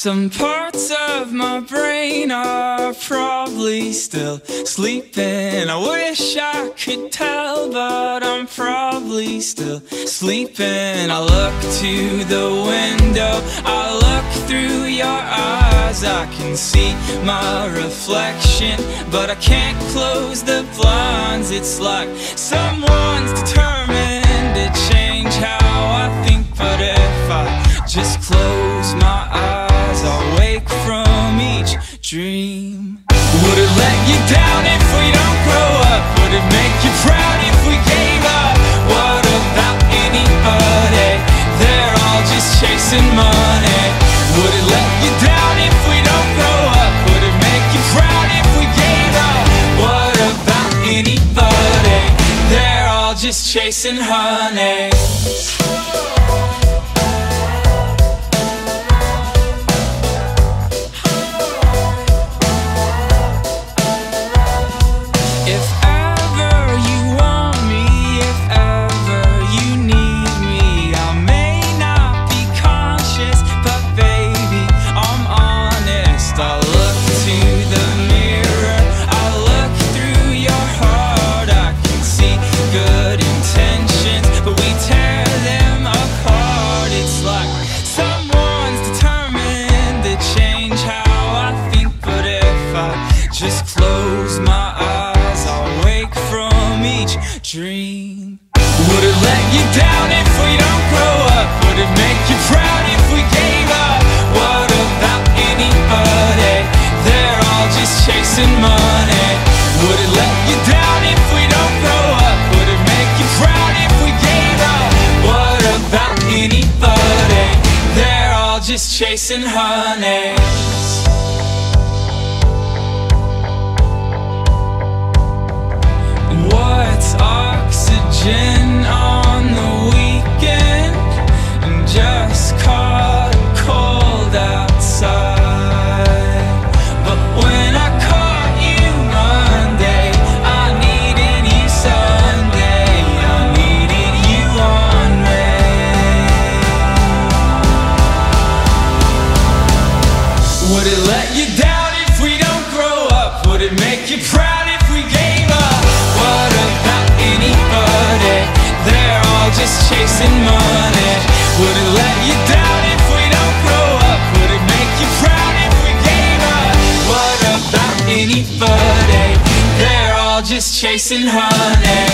Some parts of my brain are probably still sleeping. I wish I could tell, but I'm probably still sleeping. I look to the window, I look through your eyes. I can see my reflection, but I can't close the blinds. It's like someone's determined to change how I think, but if I just close my eyes, I'll wake from each dream. Would it let you down if we don't grow up? Would it make you proud if we gave up? What about anybody? They're all just chasing money. Would it let you down if we don't grow up? Would it make you proud if we gave up? What about anybody? They're all just chasing honey. Just close my eyes, I'll wake from each dream. Would it let you down if we don't grow up? Would it make you proud if we gave up? What about anybody? They're all just chasing money. Would it let you down if we don't grow up? Would it make you proud if we gave up? What about anybody? They're all just chasing honey. What's oxygen on the weekend and just caught cold outside? But when I caught you Monday, I needed you Sunday, I needed you on me. Would it let you down if we don't grow up? Would it make you proud if we gave up? What about anybody? They're all just chasing money. Would it let you down if we don't grow up? Would it make you proud if we gave up? What about anybody? They're all just chasing honey.